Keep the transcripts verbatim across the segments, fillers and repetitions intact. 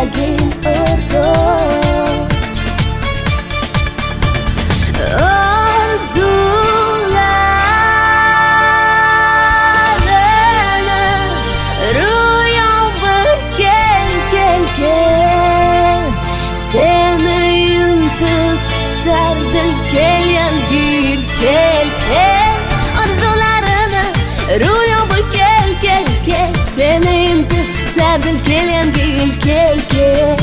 kelgin o'rtoq. Orzularini ro'yobga kel, kel, kel. Seni yutib kutar dil, kel yangi yil, kel, kel. Orzularini ro'yobga kel, kel, kel. Seni yutib kutar dil, kel yangi yil, kel, kel.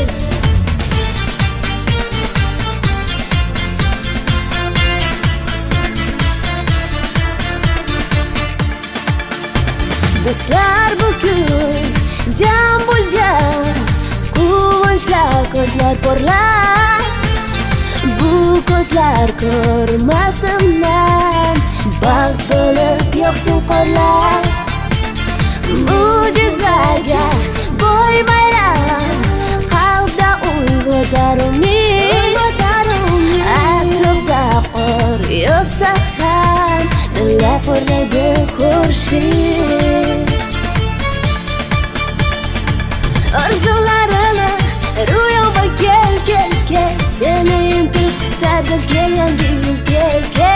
Do'stlar bugun jam bo'ljam, quvonchlar ko'zlar porlar. Bu ko'zlar ko'rmasimdan baxt bo'lib yoqsin qorlar. Mo'jizaga boy bayram, qalbda uyg'otar umid. Atrofda qor yog'sa ham dillar porlaydi xurshid. Orzularini ro'yobga kel, kel, kel. Seni yutib kutar dil, kel yangi yil, kel, kel.